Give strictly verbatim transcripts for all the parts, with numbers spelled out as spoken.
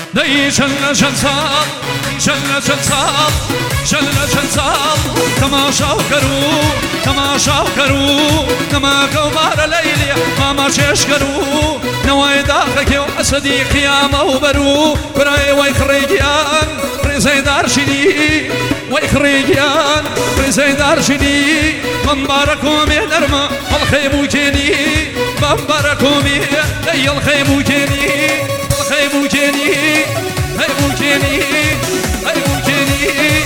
دەی چەند لە چەند ساڵ چەند لە چەند ساڵ چەند لە چەند ساڵ تەماشاوکەر و تەماشاوکەر و نەماکە و بارە لەیلی ماما چێشکەر و نەوەی داخەکێ و ئەسەدی قیامە و بەر و برای وەی خڕێگیان پرێزەی دارچینی وەی خڕێگیان پرێزەی دارچینی بەمبارە کۆمێ نەرمە هەڵخەی موکێنی بەمبارە کۆمێ دەی هەڵخەی موکێنی هەڵخەی موکێنی هەی موکێنی هەی موکێنی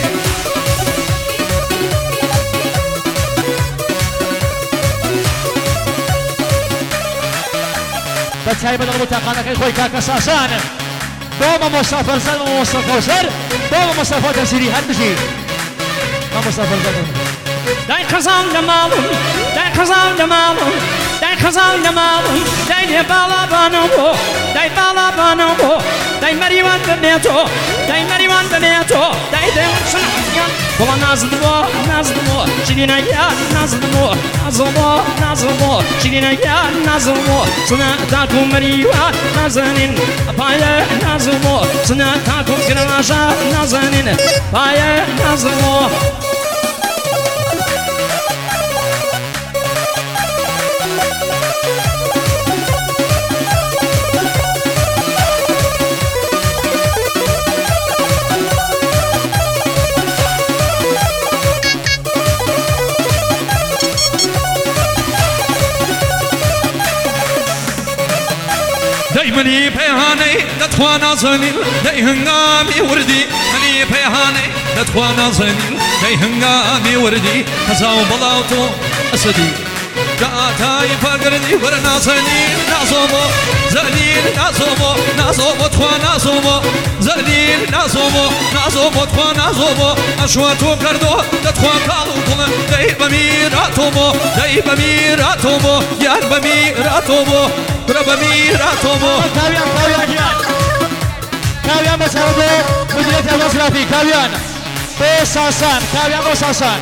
بەچای بەدەڵ بۆتاقانەکەی خۆی کاکە ساسانە بۆ مامۆستا فەرزان و مامۆستا کەوسەر بۆ مامۆستا فاتەسیری هەر بژیر مامۆستا فەرزان دای خەزان لە ماڵم دای خەزان لە ماڵم دای خەزان لە ماڵم دای لێ باڵابانم بۆ دای باڵابانم بۆ دای مەریوان ببێتۆ دای مەریوان ببێتۆ دای دەیشنیان بۆڵە نازدبۆ نازدبۆ شیرینەیان نازدبۆ نازڵبۆ نازڵبۆ شیرینەیان نازڵبۆ سنە تاکو مەریوان نازانین پایە نازڵبۆ سنە تاکو گرەماشە نازانین پایە نازڵبۆ منی پەیهانەی دەتوان نازانین دەی هەنگامی وردی منی پەیهانەی دەتوان نازانین دەی هەنگامی وردی هەزا و بەڵاو تۆ ئەسەدی کە ئاتای پاگردی وەرە نازانین نازۆمۆ زەلیل نازۆمۆ نازۆمۆ توا نازۆمۆ زەلیل نازۆمۆ نازۆمۆ توا نازۆمۆ ئەشوە تۆ کردۆ دەتوان کاڵ و کوڵە دەی بەمیراتۆمۆ دەی بەمیراتۆمۆ یار بەمیراتۆمۆ برە بەمیراتۆمۆ کاویان کاویان گیان کاویان بەسەرەوە مدیرێتی هەڵۆزرافی کاویان بۆ ساسان کاویان بۆ ساسان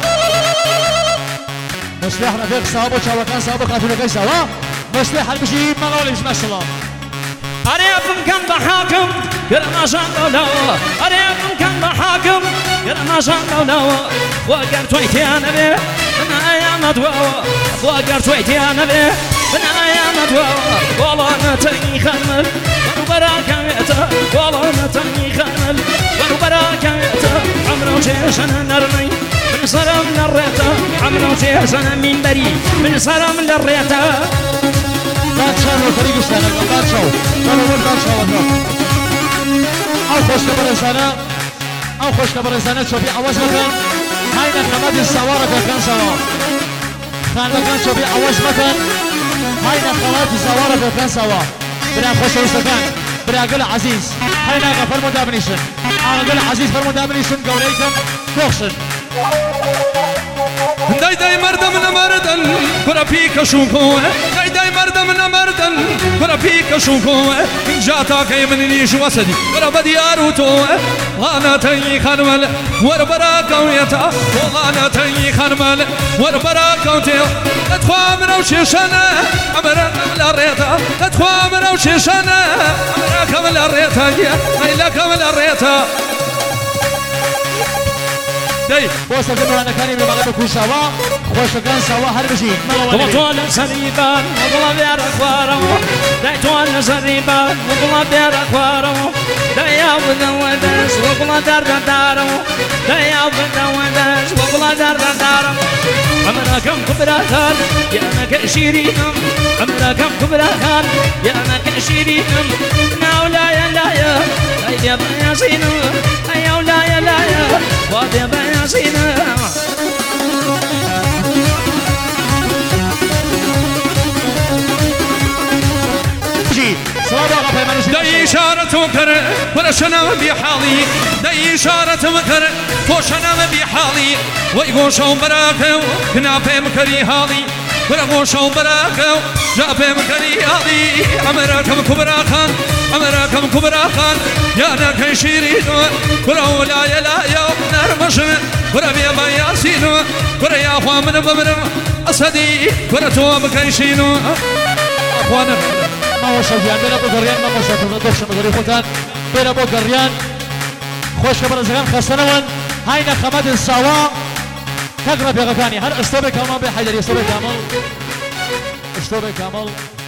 مصلح رفيق صاحبه شبكان صاحبه خاتون كيس سوا مصلح البشي مغالي ما شاء الله أريكم كم بحاكم يا ما شاء الله أريكم كم بحاكم يا ما شاء الله وقرت ويتي أنا به أنا أيام دواء وقرت ويتي أنا به أنا أيام دواء والله أنا تاني خمل وبراك ميتا والله أنا تاني خمل وبراك ميتا عمره وشيش أنا نرمي من صرم للريتا عمره وشيش أنا من بري من صرم للريتا باتشاو الفريق اشتغل باتشاو قالوا ولد باتشاو او خوش كبر انسانه او خوش كبر انسانه شوفي عواز مكان هاي نخمات السوارة كان سوا خان مكان شوفي عواز مكان هاي نخمات السوارة كان سوا بنا خوش وسكان بنا قل عزيز هاي ناقا فرمو دابنيشن انا قل عزيز فرمو دابنيشن قوليكم دوخشن دای دای مردم نمردن برا پیک شوکو دای دای مردم نمردن برا پیک شوکو اینجا تا که من نیش وسدی برا بدیارو تو وانا تنی خرمل ور برا کویتا وانا تنی خرمل ور برا کوتیل اتخوام رو ششنه امرا کمل ریتا اتخوام رو ششنه امرا کمل ریتا ایلا کمل ریتا داي بوسه كانوا انا كاني بغلب كل سوا خوش كان سوا هر بشي ما طول سريبان والله بير اخبارو داي طول سريبان والله بير اخبارو داي يا ودس والله دار دارو داي يا ودس والله دار دارو عمرنا كم كبراتان يا انا كشيرينم عمرنا كم كبراتان يا انا كشيرينم نا ولا يا لا يا يا بياسين يا ولا يا لا يا وادي بياسين داي إشارة مكر ورشنا بحالي داي إشارة مكر فوشنا بحالي ويقوشوا براكو كنا في مكري هالي ورقوشوا براكو جاء في مكري هالي أمركم كبرا خان أمركم كبرا خان يا ناكي شيرين ورا لا يا لا يا نرمشن ورا بيا بياسين ورا يا أخوان من بمرم أصدي ورا تواب كيشينو أخوانا ما هو شوفيان بلا بقريان ما هو شوفيان ما هو شوفيان بيرا بو قريان خوش كبر زغان خسنون هاي نخمات السوا تقرب يا غكاني هل استوبي كامل بحيدر يستوبي كامل استوبي كامل